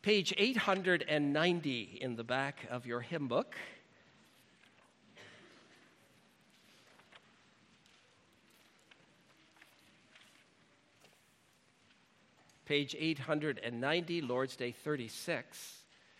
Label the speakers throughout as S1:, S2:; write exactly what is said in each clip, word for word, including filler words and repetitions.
S1: Page eight hundred ninety in the back of your hymn book. Page eight hundred ninety, Lord's Day thirty-six.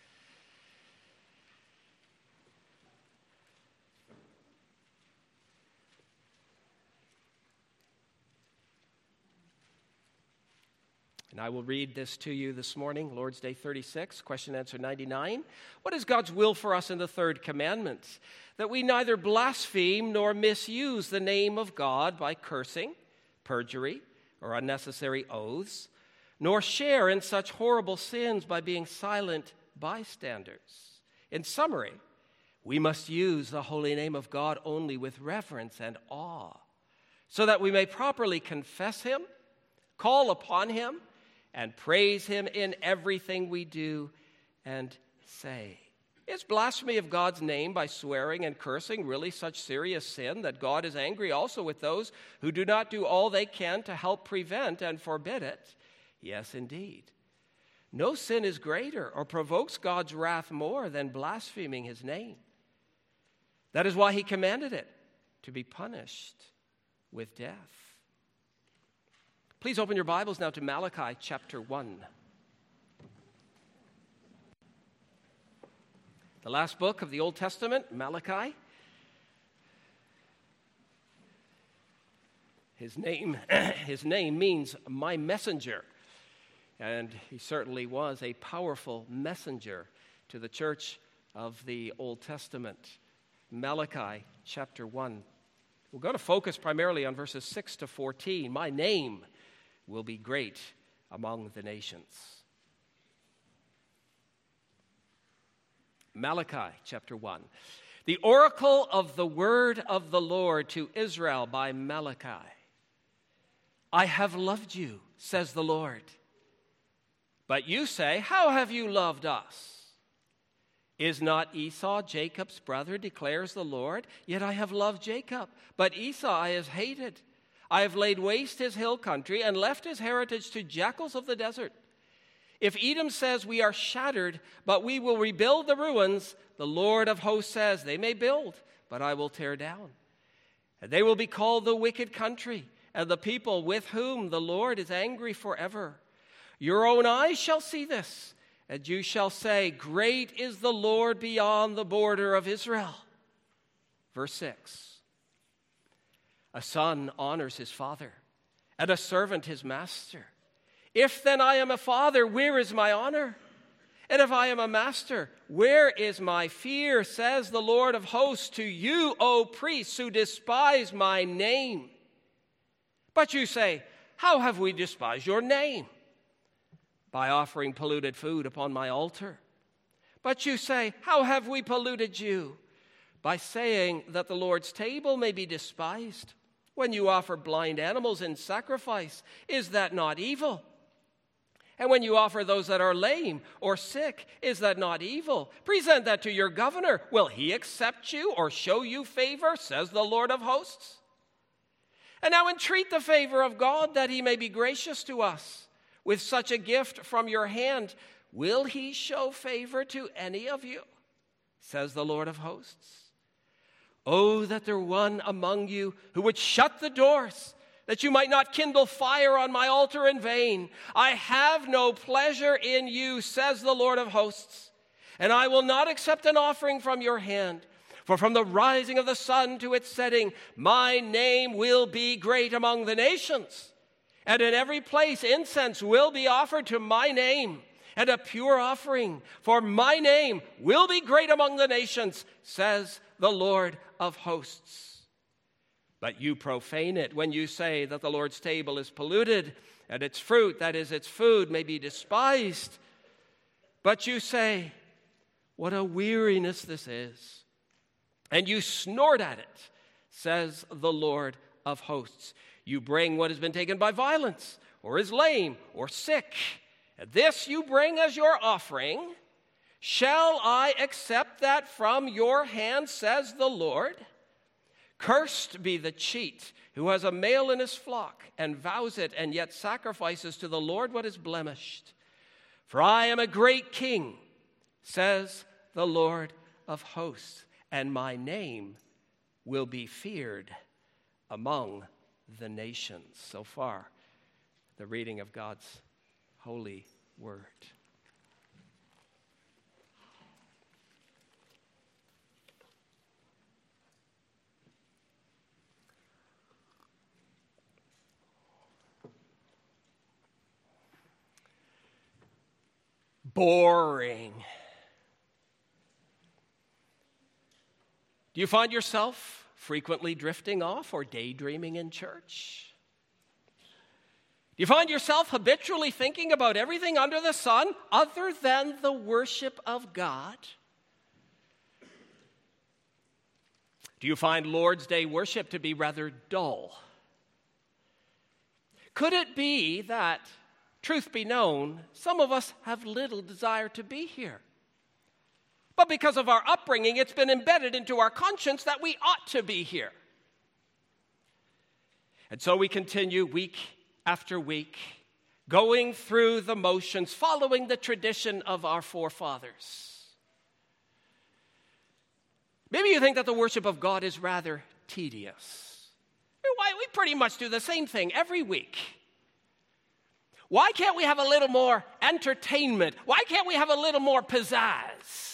S1: And I will read this to you this morning, Lord's Day thirty-six, question answer ninety-nine. What is God's will for us in the third commandment? That we neither blaspheme nor misuse the name of God by cursing, perjury, or unnecessary oaths, nor share in such horrible sins by being silent bystanders. In summary, we must use the holy name of God only with reverence and awe, so that we may properly confess him, call upon him, and praise him in everything we do and say. Is blasphemy of God's name by swearing and cursing really such serious sin that God is angry also with those who do not do all they can to help prevent and forbid it? Yes, indeed. No sin is greater or provokes God's wrath more than blaspheming his name. That is why he commanded it to be punished with death. Please open your Bibles now to Malachi chapter one. The last book of the Old Testament, Malachi. His name, his name means my messenger. And he certainly was a powerful messenger to the church of the Old Testament. Malachi chapter one. We're going to focus primarily on verses six to fourteen. My name will be great among the nations. Malachi chapter one. The oracle of the word of the Lord to Israel by Malachi. I have loved you, says the Lord. But you say, how have you loved us? Is not Esau Jacob's brother, declares the Lord? Yet I have loved Jacob, but Esau I have hated. I have laid waste his hill country and left his heritage to jackals of the desert. If Edom says we are shattered, but we will rebuild the ruins, the Lord of hosts says they may build, but I will tear down. And they will be called the wicked country, and the people with whom the Lord is angry forever. Your own eyes shall see this, and you shall say, great is the Lord beyond the border of Israel. Verse six. A son honors his father, and a servant his master. If then I am a father, where is my honor? And if I am a master, where is my fear, says the Lord of hosts to you, O priests, who despise my name? But you say, how have we despised your name? By offering polluted food upon my altar. But you say, how have we polluted you? By saying that the Lord's table may be despised. When you offer blind animals in sacrifice, is that not evil? And when you offer those that are lame or sick, is that not evil? Present that to your governor. Will he accept you or show you favor, says the Lord of hosts? And now entreat the favor of God that he may be gracious to us. With such a gift from your hand, will he show favor to any of you, says the Lord of hosts? Oh, that there were one among you who would shut the doors, that you might not kindle fire on my altar in vain. I have no pleasure in you, says the Lord of hosts, and I will not accept an offering from your hand. For from the rising of the sun to its setting, my name will be great among the nations. And in every place incense will be offered to my name, and a pure offering, for my name will be great among the nations, says the Lord of hosts. But you profane it when you say that the Lord's table is polluted, and its fruit, that is, its food, may be despised. But you say, what a weariness this is. And you snort at it, says the Lord of hosts. You bring what has been taken by violence, or is lame, or sick. And this you bring as your offering. Shall I accept that from your hand, says the Lord? Cursed be the cheat who has a male in his flock and vows it and yet sacrifices to the Lord what is blemished. For I am a great king, says the Lord of hosts, and my name will be feared among the nations. So far, the reading of God's holy word. Boring. Do you find yourself frequently drifting off or daydreaming in church? Do you find yourself habitually thinking about everything under the sun other than the worship of God? Do you find Lord's Day worship to be rather dull? Could it be that, truth be known, some of us have little desire to be here? But because of our upbringing, it's been embedded into our conscience that we ought to be here. And so we continue week after week, going through the motions, following the tradition of our forefathers. Maybe you think that the worship of God is rather tedious. Why, we pretty much do the same thing every week. Why can't we have a little more entertainment? Why can't we have a little more pizzazz?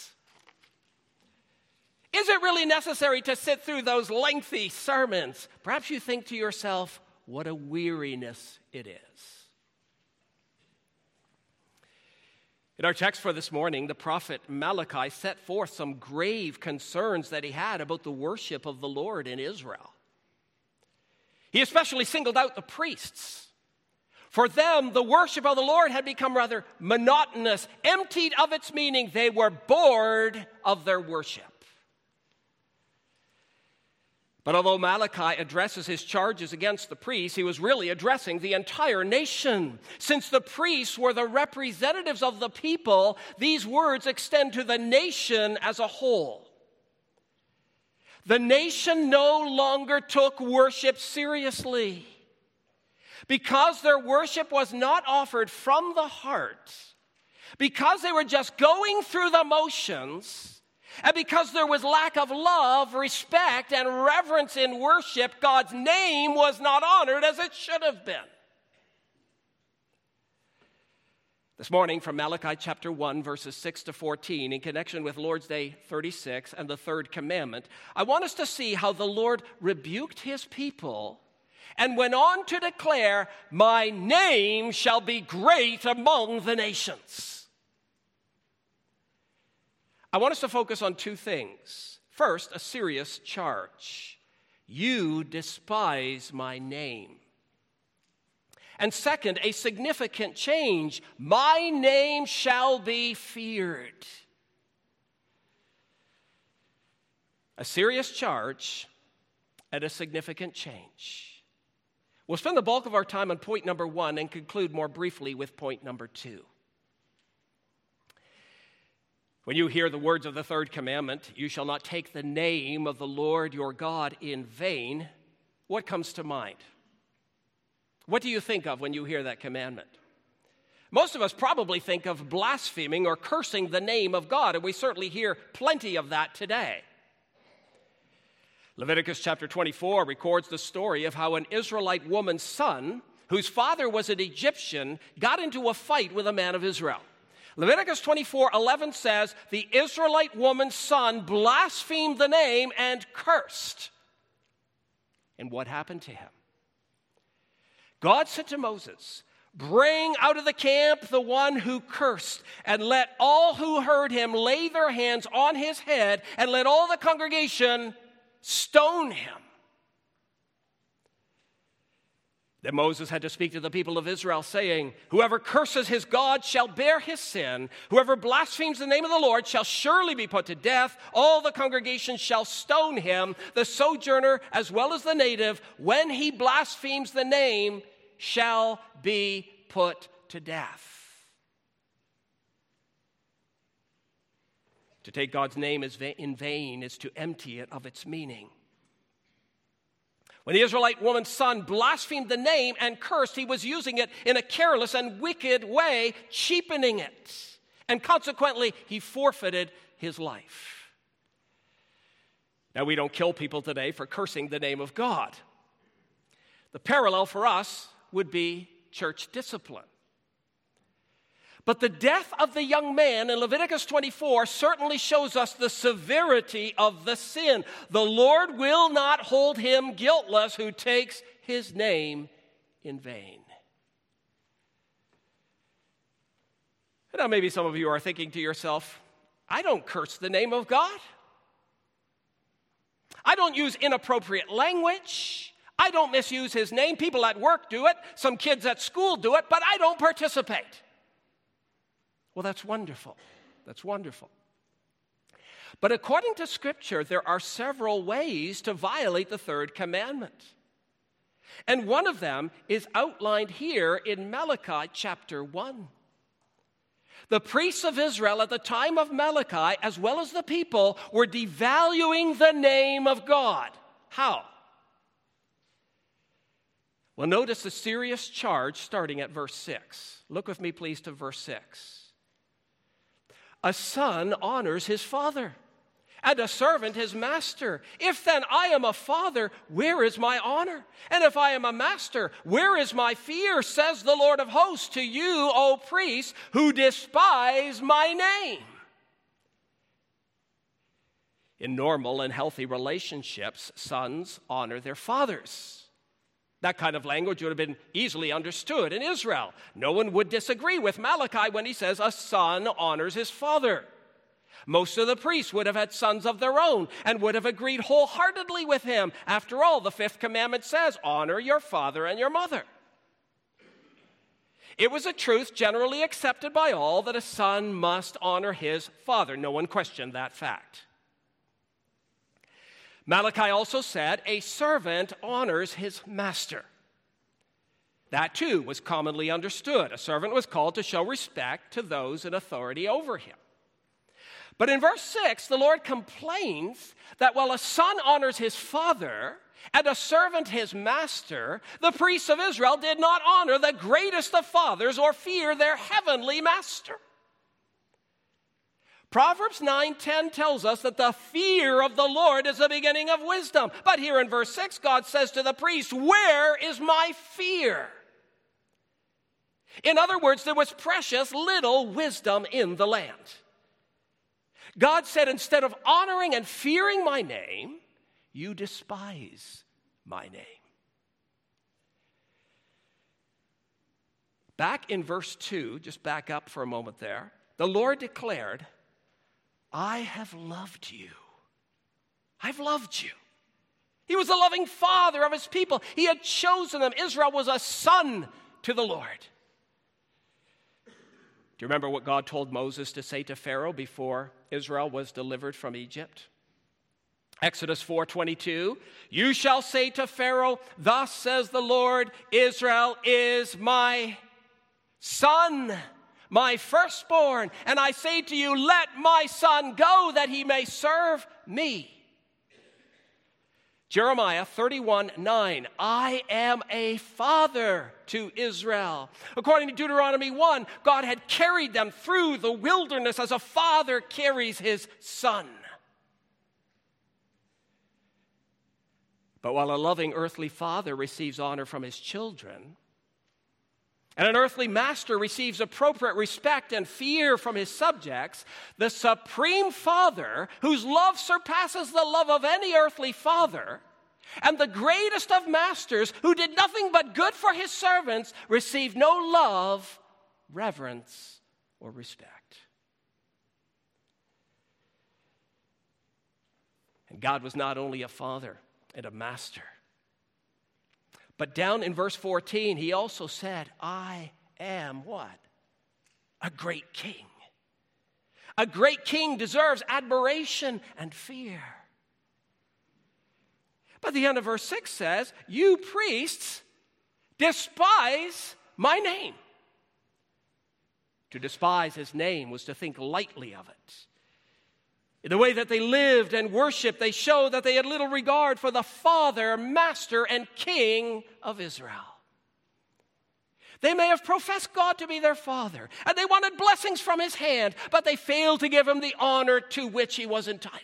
S1: Is it really necessary to sit through those lengthy sermons? Perhaps you think to yourself, what a weariness it is. In our text for this morning, the prophet Malachi set forth some grave concerns that he had about the worship of the Lord in Israel. He especially singled out the priests. For them, the worship of the Lord had become rather monotonous, emptied of its meaning. They were bored of their worship. But although Malachi addresses his charges against the priests, he was really addressing the entire nation. Since the priests were the representatives of the people, these words extend to the nation as a whole. The nation no longer took worship seriously. Because their worship was not offered from the heart, because they were just going through the motions, and because there was lack of love, respect, and reverence in worship, God's name was not honored as it should have been. This morning from Malachi chapter one, verses six to fourteen, in connection with Lord's Day thirty-six and the third commandment, I want us to see how the Lord rebuked his people and went on to declare, "My name shall be great among the nations." I want us to focus on two things. First, a serious charge. You despise my name. And second, a significant change. My name shall be feared. A serious charge and a significant change. We'll spend the bulk of our time on point number one and conclude more briefly with point number two. When you hear the words of the third commandment, you shall not take the name of the Lord your God in vain, what comes to mind? What do you think of when you hear that commandment? Most of us probably think of blaspheming or cursing the name of God, and we certainly hear plenty of that today. Leviticus chapter twenty-four records the story of how an Israelite woman's son, whose father was an Egyptian, got into a fight with a man of Israel. Leviticus twenty-four eleven says, the Israelite woman's son blasphemed the name and cursed. And what happened to him? God said to Moses, bring out of the camp the one who cursed, and let all who heard him lay their hands on his head, and let all the congregation stone him. Then Moses had to speak to the people of Israel, saying, whoever curses his God shall bear his sin. Whoever blasphemes the name of the Lord shall surely be put to death. All the congregation shall stone him, the sojourner as well as the native. When he blasphemes the name, shall be put to death. To take God's name in vain is to empty it of its meaning. When the Israelite woman's son blasphemed the name and cursed, he was using it in a careless and wicked way, cheapening it. And consequently, he forfeited his life. Now, we don't kill people today for cursing the name of God. The parallel for us would be church discipline. But the death of the young man in Leviticus twenty-four certainly shows us the severity of the sin. The Lord will not hold him guiltless who takes his name in vain. Now, maybe some of you are thinking to yourself, I don't curse the name of God. I don't use inappropriate language. I don't misuse his name. People at work do it. Some kids at school do it, but I don't participate. Well, that's wonderful. That's wonderful. But according to Scripture, there are several ways to violate the third commandment. And one of them is outlined here in Malachi chapter one. The priests of Israel at the time of Malachi, as well as the people, were devaluing the name of God. How? Well, notice the serious charge starting at verse six. Look with me, please, to verse six. A son honors his father, and a servant his master. If then I am a father, where is my honor? And if I am a master, where is my fear? Says the Lord of hosts to you, O priests, who despise my name. In normal and healthy relationships, sons honor their fathers. That kind of language would have been easily understood in Israel. No one would disagree with Malachi when he says a son honors his father. Most of the priests would have had sons of their own and would have agreed wholeheartedly with him. After all, the fifth commandment says, honor your father and your mother. It was a truth generally accepted by all that a son must honor his father. No one questioned that fact. Malachi also said, a servant honors his master. That too was commonly understood. A servant was called to show respect to those in authority over him. But in verse six, the Lord complains that while a son honors his father and a servant his master, the priests of Israel did not honor the greatest of fathers or fear their heavenly master. Proverbs nine ten tells us that the fear of the Lord is the beginning of wisdom. But here in verse six, God says to the priest, where is my fear? In other words, there was precious little wisdom in the land. God said, instead of honoring and fearing my name, you despise my name. Back in verse two, just back up for a moment there, the Lord declared, I have loved you. I've loved you. He was the loving father of his people. He had chosen them. Israel was a son to the Lord. Do you remember what God told Moses to say to Pharaoh before Israel was delivered from Egypt? Exodus four twenty-two, you shall say to Pharaoh, thus says the Lord, Israel is my son, my firstborn, and I say to you, let my son go that he may serve me. Jeremiah thirty-one nine, I am a father to Israel. According to Deuteronomy one, God had carried them through the wilderness as a father carries his son. But while a loving earthly father receives honor from his children, and an earthly master receives appropriate respect and fear from his subjects, the supreme Father, whose love surpasses the love of any earthly father, and the greatest of masters, who did nothing but good for his servants, received no love, reverence, or respect. And God was not only a father and a master, but down in verse fourteen, he also said, I am what? A great king. A great king deserves admiration and fear. But the end of verse six says, you priests despise my name. To despise his name was to think lightly of it. In the way that they lived and worshiped, they showed that they had little regard for the Father, Master, and King of Israel. They may have professed God to be their Father, and they wanted blessings from his hand, but they failed to give him the honor to which he was entitled.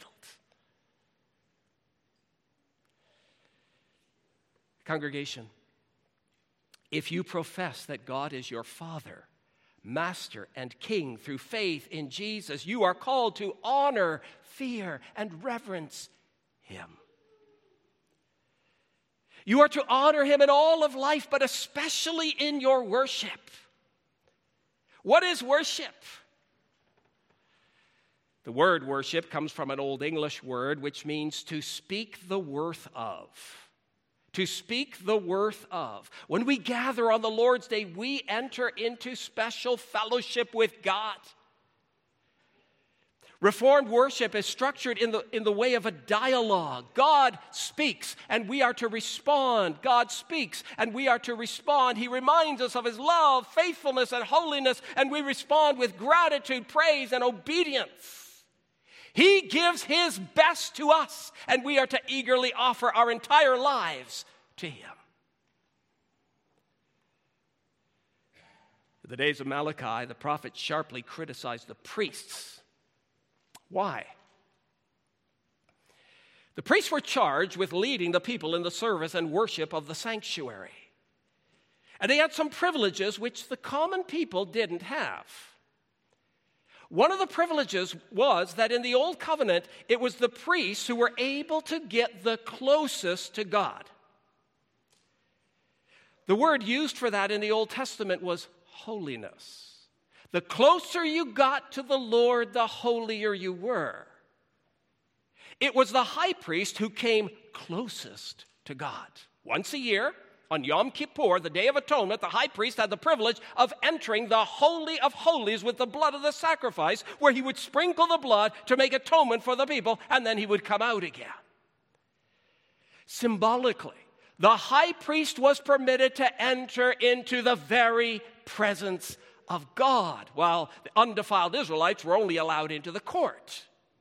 S1: Congregation, if you profess that God is your Father, Master, and King through faith in Jesus, you are called to honor, fear, and reverence him. You are to honor him in all of life, but especially in your worship. What is worship? The word worship comes from an Old English word which means to speak the worth of. To speak the worth of. When we gather on the Lord's Day, we enter into special fellowship with God. Reformed worship is structured in the, in the way of a dialogue. God speaks, and we are to respond. God speaks, and we are to respond. He reminds us of his love, faithfulness, and holiness, and we respond with gratitude, praise, and obedience. He gives his best to us, and we are to eagerly offer our entire lives to him. In the days of Malachi, the prophet sharply criticized the priests. Why? The priests were charged with leading the people in the service and worship of the sanctuary. And they had some privileges which the common people didn't have. One of the privileges was that in the Old Covenant, it was the priests who were able to get the closest to God. The word used for that in the Old Testament was holiness. The closer you got to the Lord, the holier you were. It was the high priest who came closest to God. Once a year, on Yom Kippur, the Day of Atonement, the high priest had the privilege of entering the Holy of Holies with the blood of the sacrifice, where he would sprinkle the blood to make atonement for the people, and then he would come out again. Symbolically, the high priest was permitted to enter into the very presence of God, while the undefiled Israelites were only allowed into the court.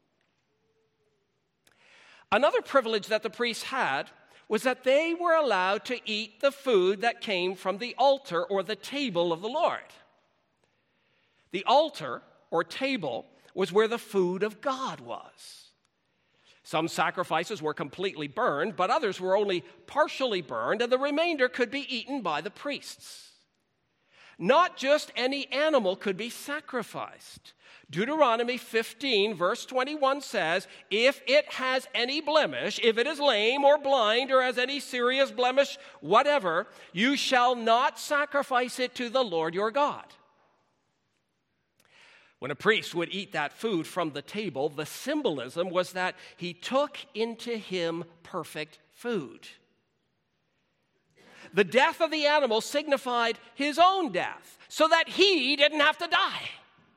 S1: Another privilege that the priests had was that they were allowed to eat the food that came from the altar or the table of the Lord. The altar or table was where the food of God was. Some sacrifices were completely burned, but others were only partially burned, and the remainder could be eaten by the priests. Not just any animal could be sacrificed. Deuteronomy fifteen, verse twenty-one says, if it has any blemish, if it is lame or blind or has any serious blemish, whatever, you shall not sacrifice it to the Lord your God. When a priest would eat that food from the table, the symbolism was that he took into him perfect food. The death of the animal signified his own death, so that he didn't have to die.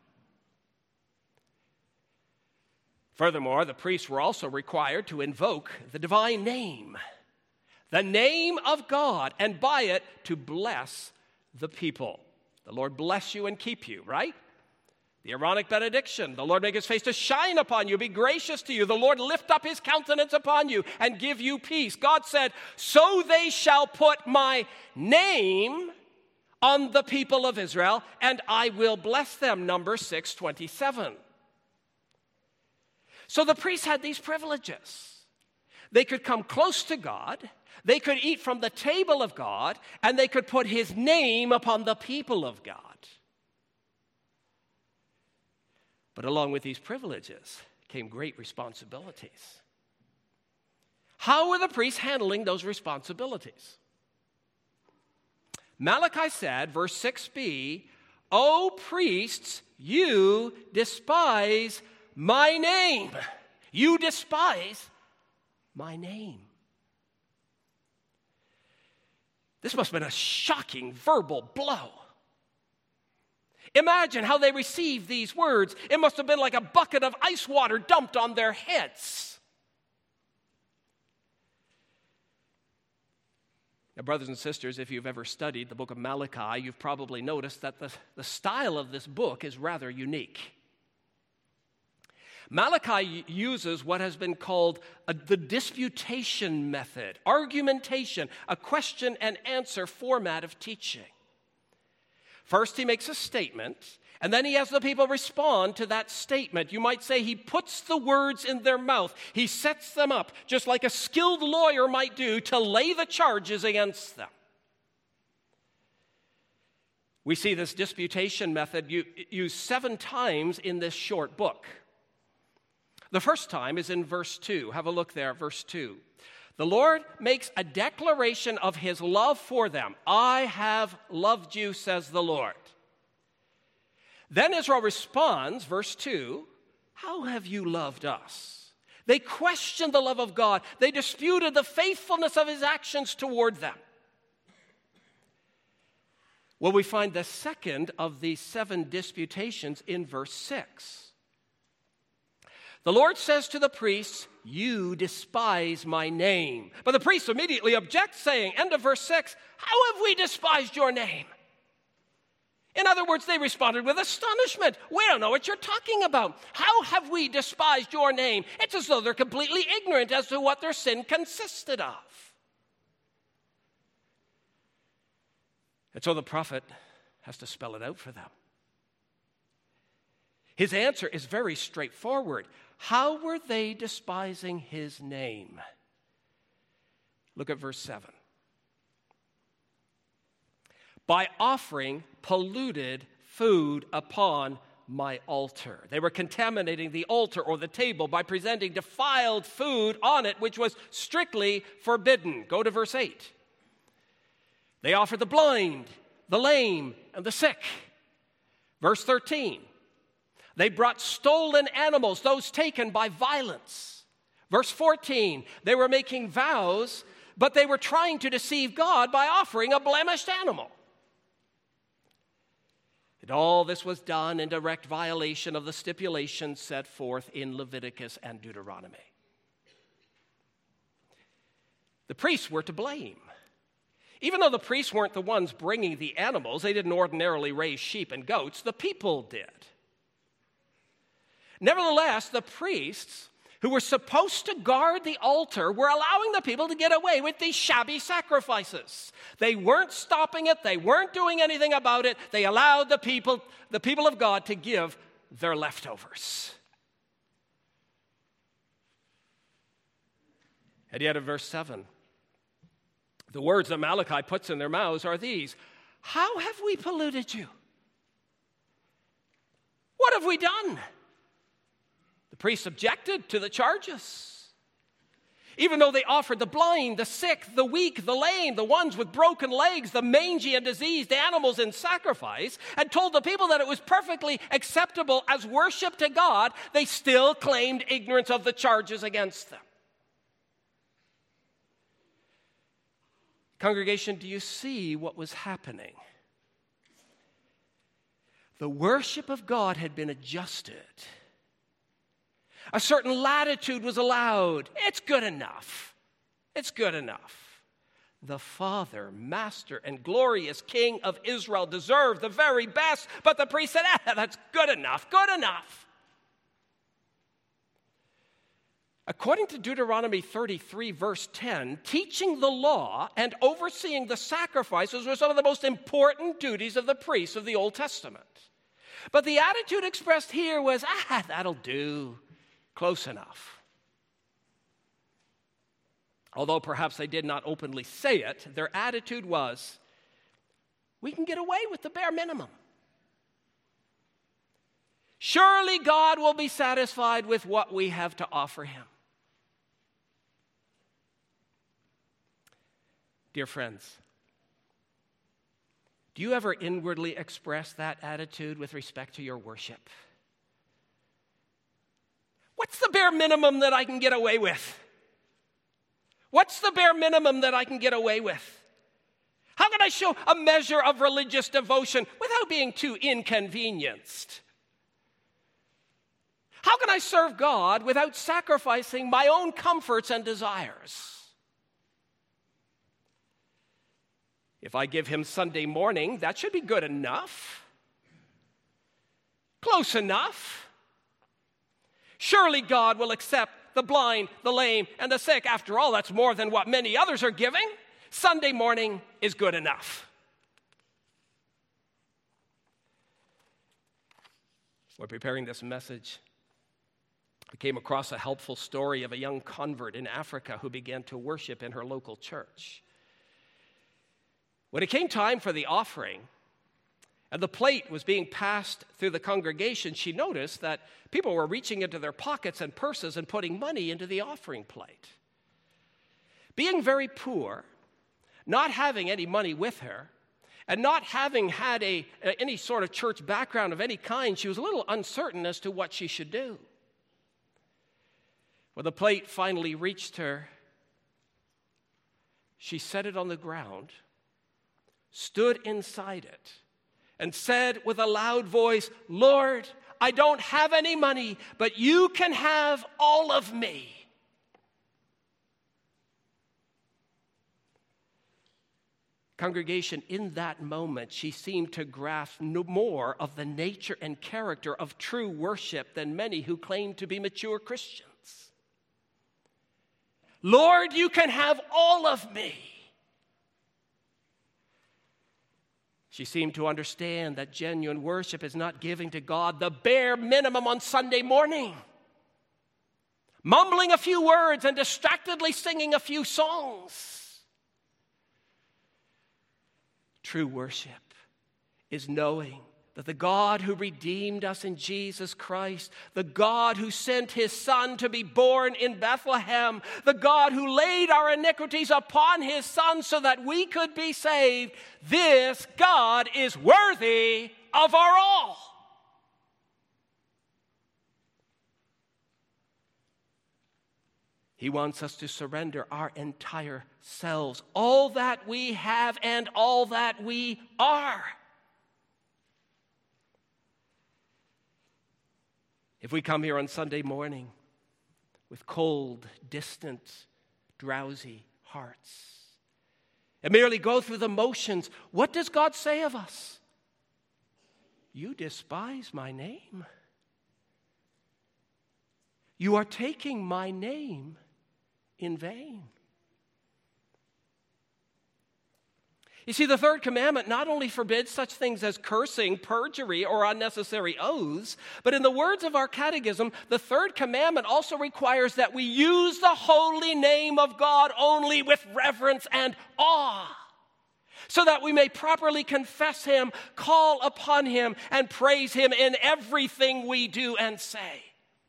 S1: Furthermore, the priests were also required to invoke the divine name, the name of God, and by it to bless the people. The Lord bless you and keep you, right? The Aaronic benediction, the Lord make his face to shine upon you, be gracious to you. The Lord lift up his countenance upon you and give you peace. God said, so they shall put my name on the people of Israel, and I will bless them. Numbers six twenty-seven. So the priests had these privileges. They could come close to God, they could eat from the table of God, and they could put his name upon the people of God. But along with these privileges came great responsibilities. How were the priests handling those responsibilities? Malachi said, verse six b, O priests, you despise my name. You despise my name. This must have been a shocking verbal blow. Imagine how they received these words. It must have been like a bucket of ice water dumped on their heads. Now, brothers and sisters, if you've ever studied the book of Malachi, you've probably noticed that the, the style of this book is rather unique. Malachi uses what has been called a, the disputation method, argumentation, a question and answer format of teaching. First, he makes a statement, and then he has the people respond to that statement. You might say he puts the words in their mouth. He sets them up, just like a skilled lawyer might do, to lay the charges against them. We see this disputation method used seven times in this short book. The first time is in verse two. Have a look there, verse two. The Lord makes a declaration of his love for them. I have loved you, says the Lord. Then Israel responds, verse two, how have you loved us? They questioned the love of God. They disputed the faithfulness of his actions toward them. Well, we find the second of these seven disputations in verse six. The Lord says to the priests, you despise my name. But the priests immediately object, saying, end of verse six, how have we despised your name? In other words, they responded with astonishment. We don't know what you're talking about. How have we despised your name? It's as though they're completely ignorant as to what their sin consisted of. And so the prophet has to spell it out for them. His answer is very straightforward. How were they despising his name? Look at verse seven. By offering polluted food upon my altar. They were contaminating the altar or the table by presenting defiled food on it, which was strictly forbidden. Go to verse eight. They offered the blind, the lame, and the sick. Verse thirteen. They brought stolen animals, those taken by violence. Verse fourteen, they were making vows, but they were trying to deceive God by offering a blemished animal. And all this was done in direct violation of the stipulations set forth in Leviticus and Deuteronomy. The priests were to blame. Even though the priests weren't the ones bringing the animals, they didn't ordinarily raise sheep and goats, the people did. Nevertheless, the priests, who were supposed to guard the altar, were allowing the people to get away with these shabby sacrifices. They weren't stopping it. They weren't doing anything about it. They allowed the people, the people of God to give their leftovers. And yet in verse seven, the words that Malachi puts in their mouths are these: how have we polluted you? What have we done? The priests objected to the charges. Even though they offered the blind, the sick, the weak, the lame, the ones with broken legs, the mangy and diseased animals in sacrifice, and told the people that it was perfectly acceptable as worship to God, they still claimed ignorance of the charges against them. Congregation, do you see what was happening? The worship of God had been adjusted. A certain latitude was allowed. It's good enough. It's good enough. The Father, Master, and glorious King of Israel deserved the very best, but the priest said, ah, that's good enough, good enough. According to Deuteronomy thirty-three, verse ten, teaching the law and overseeing the sacrifices were some of the most important duties of the priests of the Old Testament. But the attitude expressed here was, ah, that'll do. Close enough. Although perhaps they did not openly say it, their attitude was, we can get away with the bare minimum. Surely God will be satisfied with what we have to offer him. Dear friends, do you ever inwardly express that attitude with respect to your worship? What's the bare minimum that I can get away with? What's the bare minimum that I can get away with? How can I show a measure of religious devotion without being too inconvenienced? How can I serve God without sacrificing my own comforts and desires? If I give him Sunday morning, that should be good enough. Close enough. Surely God will accept the blind, the lame, and the sick. After all, that's more than what many others are giving. Sunday morning is good enough. While preparing this message, I came across a helpful story of a young convert in Africa who began to worship in her local church. When it came time for the offering, and the plate was being passed through the congregation, she noticed that people were reaching into their pockets and purses and putting money into the offering plate. Being very poor, not having any money with her, and not having had a, any sort of church background of any kind, she was a little uncertain as to what she should do. When the plate finally reached her, she set it on the ground, stood inside it, and said with a loud voice, "Lord, I don't have any money, but you can have all of me." Congregation, in that moment, she seemed to grasp no more of the nature and character of true worship than many who claim to be mature Christians. "Lord, you can have all of me." She seemed to understand that genuine worship is not giving to God the bare minimum on Sunday morning, mumbling a few words and distractedly singing a few songs. True worship is knowing that the God who redeemed us in Jesus Christ, the God who sent his Son to be born in Bethlehem, the God who laid our iniquities upon his Son so that we could be saved, this God is worthy of our all. He wants us to surrender our entire selves, all that we have and all that we are. If we come here on Sunday morning with cold, distant, drowsy hearts and merely go through the motions, what does God say of us? "You despise my name. You are taking my name in vain." You see, the third commandment not only forbids such things as cursing, perjury, or unnecessary oaths, but in the words of our catechism, the third commandment also requires that we use the holy name of God only with reverence and awe, so that we may properly confess him, call upon him, and praise him in everything we do and say.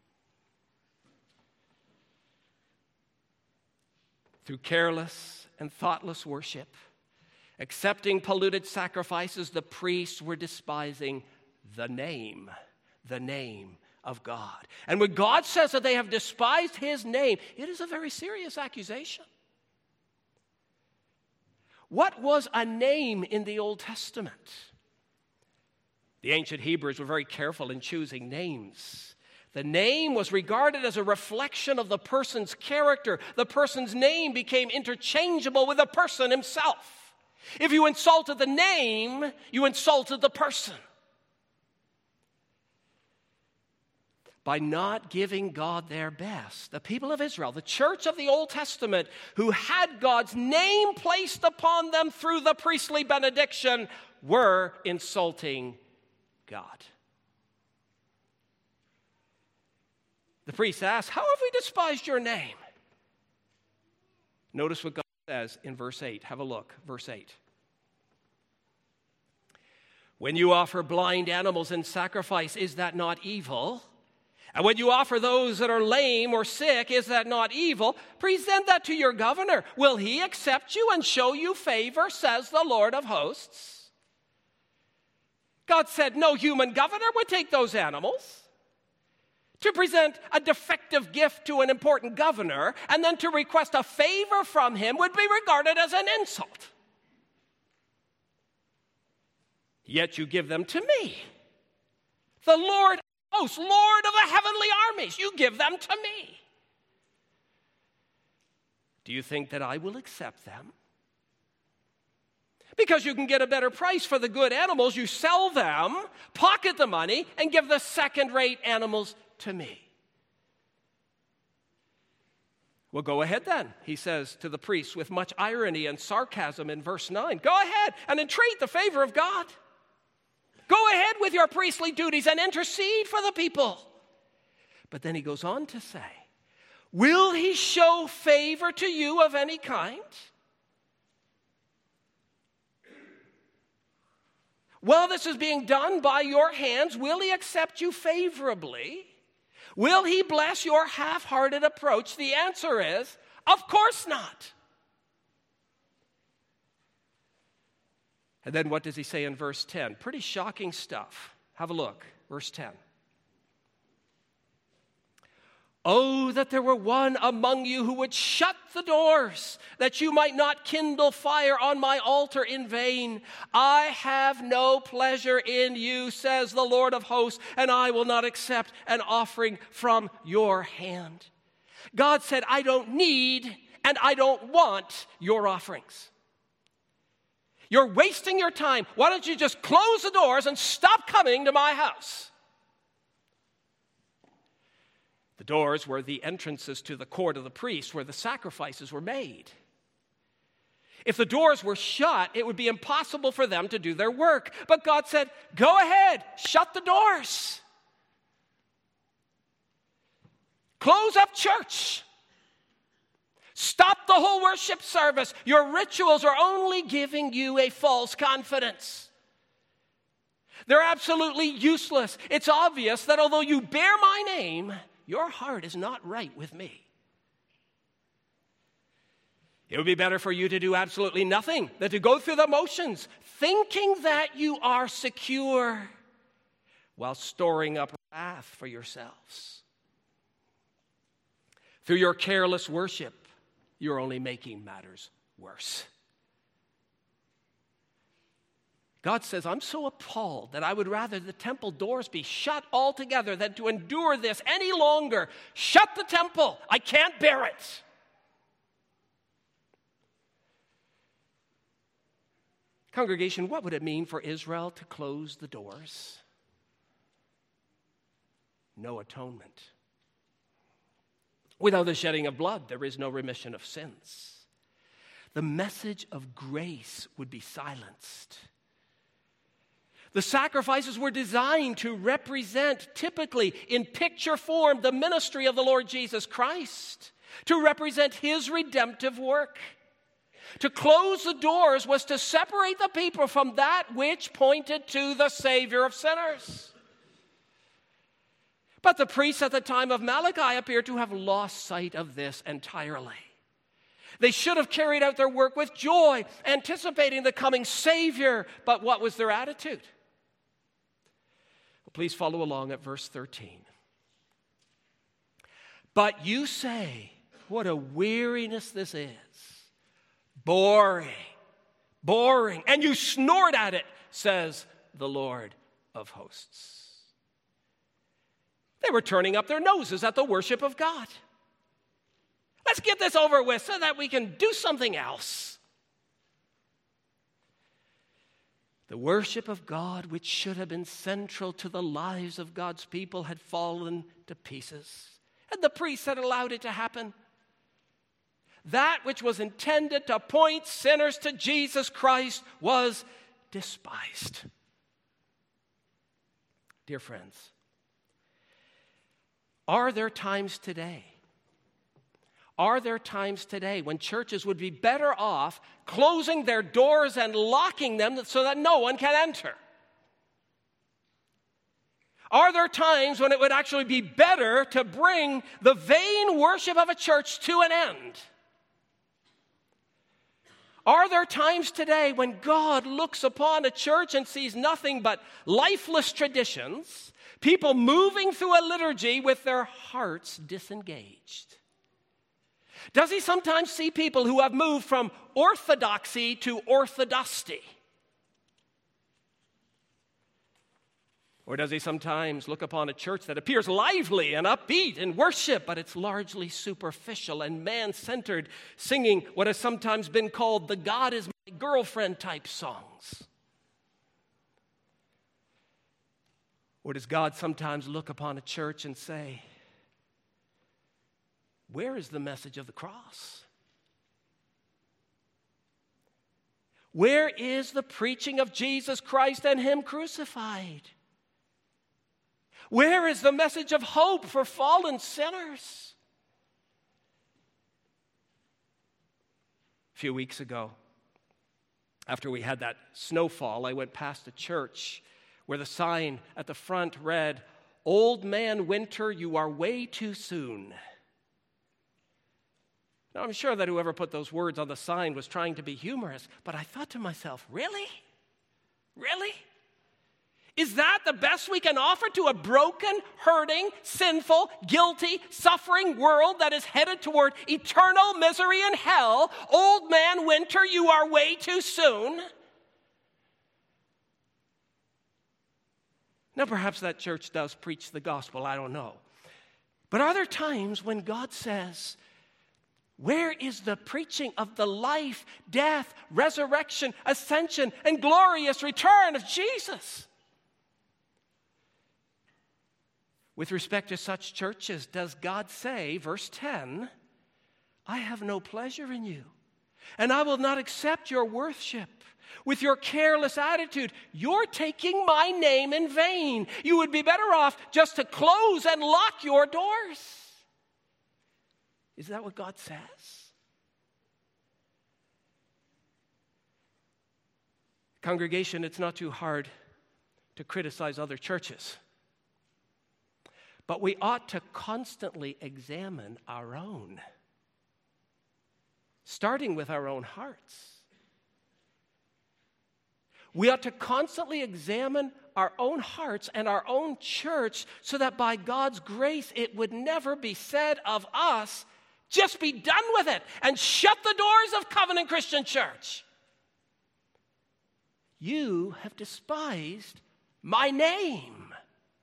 S1: Through careless and thoughtless worship, accepting polluted sacrifices, the priests were despising the name, the name of God. And when God says that they have despised his name, it is a very serious accusation. What was a name in the Old Testament? The ancient Hebrews were very careful in choosing names. The name was regarded as a reflection of the person's character. The person's name became interchangeable with the person himself. If you insulted the name, you insulted the person. By not giving God their best, the people of Israel, the church of the Old Testament, who had God's name placed upon them through the priestly benediction, were insulting God. The priest asked, "How have we despised your name?" Notice what God says in verse eight. Have a look, verse eight. "When you offer blind animals in sacrifice, is that not evil? And when you offer those that are lame or sick, is that not evil? Present that to your governor. Will he accept you and show you favor, says the Lord of hosts?" God said no human governor would take those animals. To present a defective gift to an important governor and then to request a favor from him would be regarded as an insult. Yet you give them to me, the Lord of hosts, Lord of the heavenly armies. You give them to me. Do you think that I will accept them? Because you can get a better price for the good animals, you sell them, pocket the money, and give the second-rate animals to me. Well, go ahead then, he says to the priests with much irony and sarcasm in verse nine. Go ahead and entreat the favor of God. Go ahead with your priestly duties and intercede for the people. But then he goes on to say, will he show favor to you of any kind? While this is being done by your hands, will he accept you favorably? Will he bless your half-hearted approach? The answer is, of course not. And then what does he say in verse ten? Pretty shocking stuff. Have a look. Verse ten. Oh, that there were one among you who would shut the doors, that you might not kindle fire on my altar in vain. I have no pleasure in you, says the Lord of hosts, and I will not accept an offering from your hand. God said, I don't need and I don't want your offerings. You're wasting your time. Why don't you just close the doors and stop coming to my house? The doors were the entrances to the court of the priests where the sacrifices were made. If the doors were shut, it would be impossible for them to do their work. But God said, go ahead, shut the doors. Close up church. Stop the whole worship service. Your rituals are only giving you a false confidence. They're absolutely useless. It's obvious that although you bear my name, your heart is not right with me. It would be better for you to do absolutely nothing than to go through the motions, thinking that you are secure while storing up wrath for yourselves. Through your careless worship, you're only making matters worse. God says, I'm so appalled that I would rather the temple doors be shut altogether than to endure this any longer. Shut the temple. I can't bear it. Congregation, what would it mean for Israel to close the doors? No atonement. Without the shedding of blood, there is no remission of sins. The message of grace would be silenced. The sacrifices were designed to represent, typically in picture form, the ministry of the Lord Jesus Christ, to represent his redemptive work. To close the doors was to separate the people from that which pointed to the Savior of sinners. But the priests at the time of Malachi appear to have lost sight of this entirely. They should have carried out their work with joy, anticipating the coming Savior, but what was their attitude? Please follow along at verse thirteen. But you say, what a weariness this is. Boring, boring. And you snort at it, says the Lord of hosts. They were turning up their noses at the worship of God. Let's get this over with so that we can do something else. The worship of God, which should have been central to the lives of God's people, had fallen to pieces. And the priests had allowed it to happen. That which was intended to point sinners to Jesus Christ was despised. Dear friends, are there times today Are there times today when churches would be better off closing their doors and locking them so that no one can enter? Are there times when it would actually be better to bring the vain worship of a church to an end? Are there times today when God looks upon a church and sees nothing but lifeless traditions, people moving through a liturgy with their hearts disengaged? Does he sometimes see people who have moved from orthodoxy to orthodosty? Or does he sometimes look upon a church that appears lively and upbeat in worship, but it's largely superficial and man-centered, singing what has sometimes been called the God is my girlfriend type songs? Or does God sometimes look upon a church and say, where is the message of the cross? Where is the preaching of Jesus Christ and Him crucified? Where is the message of hope for fallen sinners? A few weeks ago, after we had that snowfall, I went past a church where the sign at the front read, "Old Man Winter, you are way too soon." Now, I'm sure that whoever put those words on the sign was trying to be humorous, but I thought to myself, really? Really? Is that the best we can offer to a broken, hurting, sinful, guilty, suffering world that is headed toward eternal misery and hell? Old Man Winter, you are way too soon. Now, perhaps that church does preach the gospel, I don't know. But are there times when God says, where is the preaching of the life, death, resurrection, ascension, and glorious return of Jesus? With respect to such churches, does God say, verse ten, I have no pleasure in you, and I will not accept your worship. With your careless attitude, you're taking my name in vain. You would be better off just to close and lock your doors. Is that what God says? Congregation, it's not too hard to criticize other churches. But we ought to constantly examine our own, starting with our own hearts. We ought to constantly examine our own hearts and our own church so that by God's grace it would never be said of us, just be done with it and shut the doors of Covenant Christian Church. You have despised my name.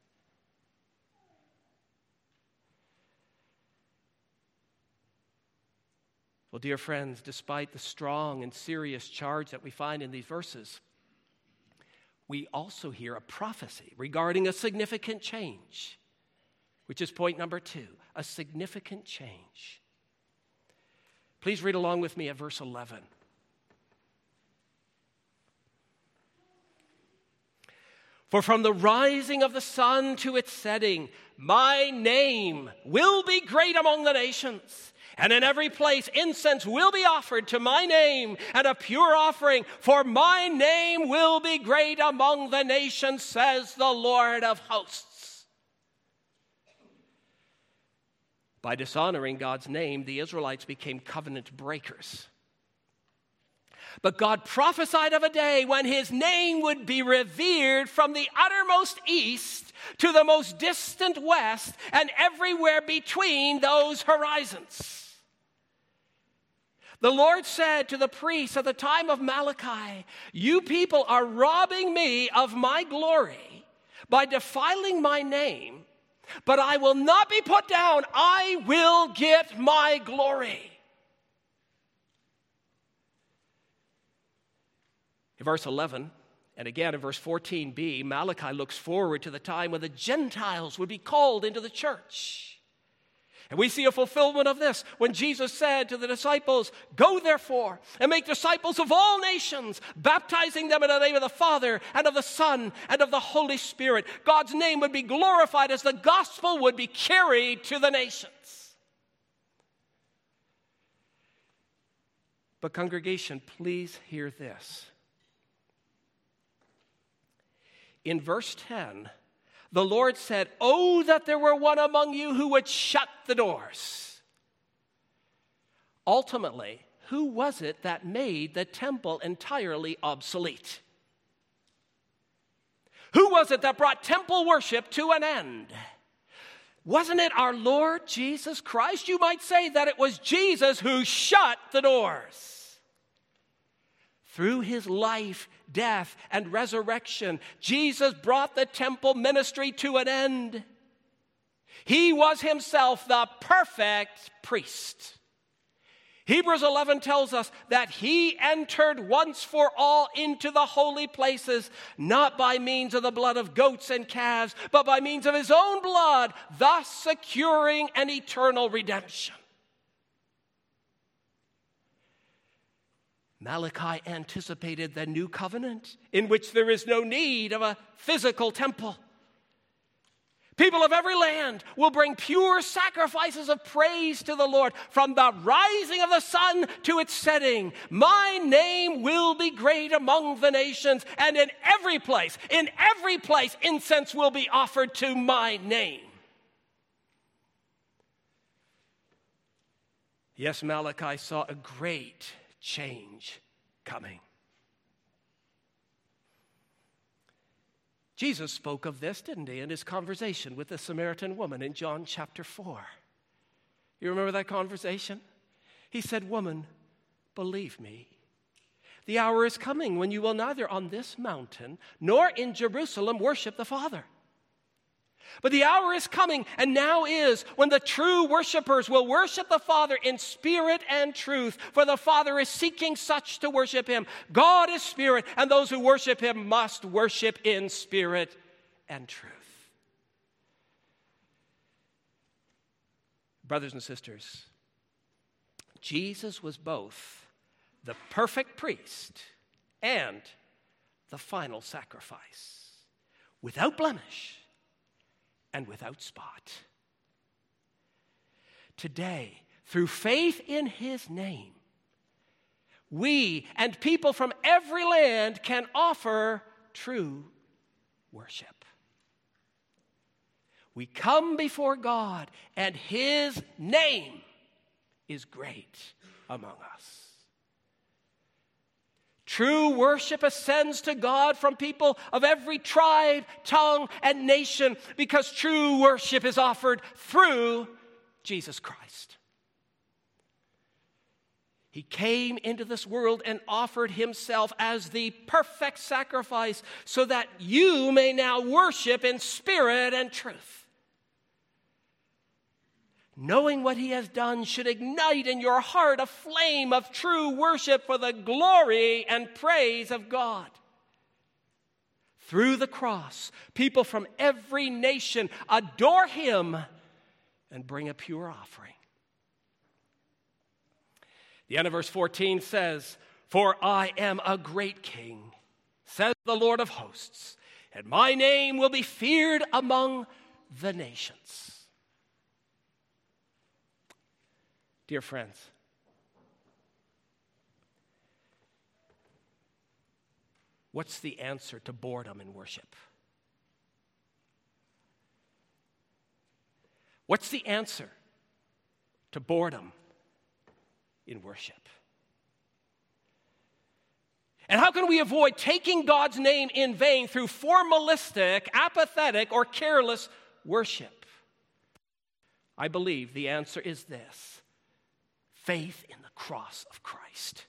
S1: Well, dear friends, despite the strong and serious charge that we find in these verses, we also hear a prophecy regarding a significant change, which is point number two, a significant change. Please read along with me at verse eleven. For from the rising of the sun to its setting, my name will be great among the nations. And in every place incense will be offered to my name, and a pure offering, for my name will be great among the nations, says the Lord of hosts. By dishonoring God's name, the Israelites became covenant breakers. But God prophesied of a day when his name would be revered from the uttermost east to the most distant west, and everywhere between those horizons. The Lord said to the priests at the time of Malachi, you people are robbing me of my glory by defiling my name, but I will not be put down. I will get my glory. In verse eleven, and again in verse fourteen b, Malachi looks forward to the time when the Gentiles would be called into the church. And we see a fulfillment of this when Jesus said to the disciples, go therefore and make disciples of all nations, baptizing them in the name of the Father and of the Son and of the Holy Spirit. God's name would be glorified as the gospel would be carried to the nations. But congregation, please hear this. In verse ten, the Lord said, oh, that there were one among you who would shut the doors. Ultimately, who was it that made the temple entirely obsolete? Who was it that brought temple worship to an end? Wasn't it our Lord Jesus Christ? You might say that it was Jesus who shut the doors. Through his life, death, and resurrection, Jesus brought the temple ministry to an end. He was himself the perfect priest. Hebrews eleven tells us that he entered once for all into the holy places, not by means of the blood of goats and calves, but by means of his own blood, thus securing an eternal redemption. Malachi anticipated the new covenant in which there is no need of a physical temple. People of every land will bring pure sacrifices of praise to the Lord from the rising of the sun to its setting. My name will be great among the nations, and in every place, in every place, incense will be offered to my name. Yes, Malachi saw a great change coming. Jesus spoke of this, didn't he, in his conversation with the Samaritan woman in John chapter four. You remember that conversation? He said, "Woman, believe me, the hour is coming when you will neither on this mountain nor in Jerusalem worship the Father. But the hour is coming, and now is, when the true worshipers will worship the Father in spirit and truth, for the Father is seeking such to worship him. God is spirit, and those who worship him must worship in spirit and truth." Brothers and sisters, Jesus was both the perfect priest and the final sacrifice, without blemish and without spot. Today, through faith in his name, we and people from every land can offer true worship. We come before God, and his name is great among us. True worship ascends to God from people of every tribe, tongue, and nation, because true worship is offered through Jesus Christ. He came into this world and offered himself as the perfect sacrifice so that you may now worship in spirit and truth. Knowing what he has done should ignite in your heart a flame of true worship for the glory and praise of God. Through the cross, people from every nation adore him and bring a pure offering. The end of verse fourteen says, "For I am a great king, says the Lord of hosts, and my name will be feared among the nations." Dear friends, what's the answer to boredom in worship? What's the answer to boredom in worship? And how can we avoid taking God's name in vain through formalistic, apathetic, or careless worship? I believe the answer is this: faith in the cross of Christ.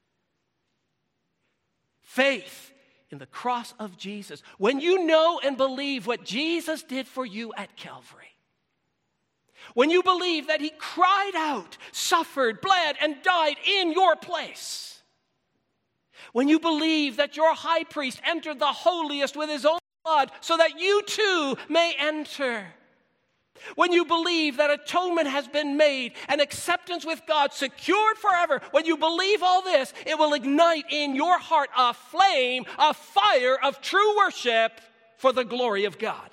S1: Faith in the cross of Jesus. When you know and believe what Jesus did for you at Calvary, when you believe that he cried out, suffered, bled, and died in your place, when you believe that your high priest entered the holiest with his own blood so that you too may enter, when you believe that atonement has been made and acceptance with God secured forever, when you believe all this, it will ignite in your heart a flame, a fire of true worship for the glory of God.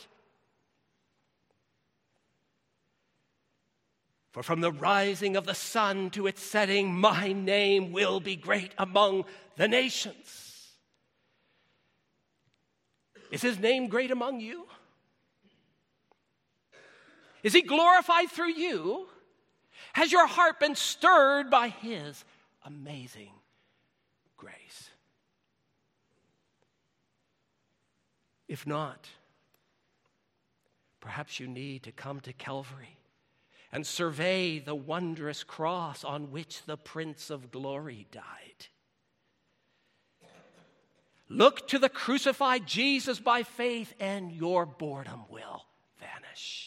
S1: For from the rising of the sun to its setting, my name will be great among the nations. Is his name great among you? Is he glorified through you? Has your heart been stirred by his amazing grace? If not, perhaps you need to come to Calvary and survey the wondrous cross on which the Prince of Glory died. Look to the crucified Jesus by faith, and your boredom will vanish.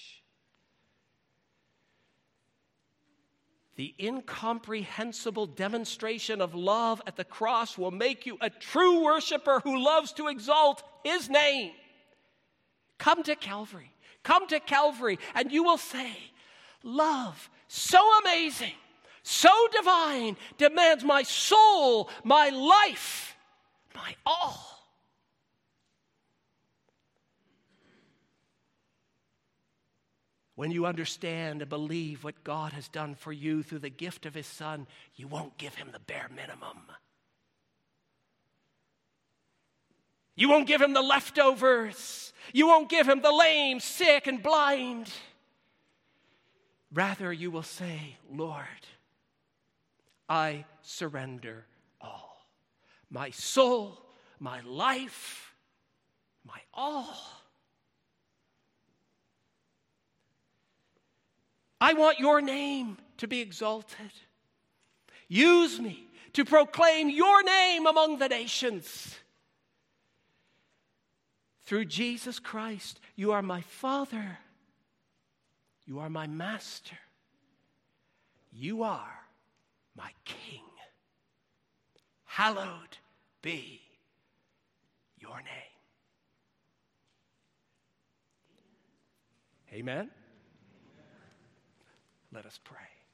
S1: The incomprehensible demonstration of love at the cross will make you a true worshiper who loves to exalt his name. Come to Calvary. Come to Calvary, and you will say, love so amazing, so divine, demands my soul, my life, my all. When you understand and believe what God has done for you through the gift of his Son, you won't give him the bare minimum. You won't give him the leftovers. You won't give him the lame, sick, and blind. Rather, you will say, Lord, I surrender all. My soul, my life, my all. I want your name to be exalted. Use me to proclaim your name among the nations. Through Jesus Christ, you are my Father. You are my Master. You are my King. Hallowed be your name. Amen. Let us pray.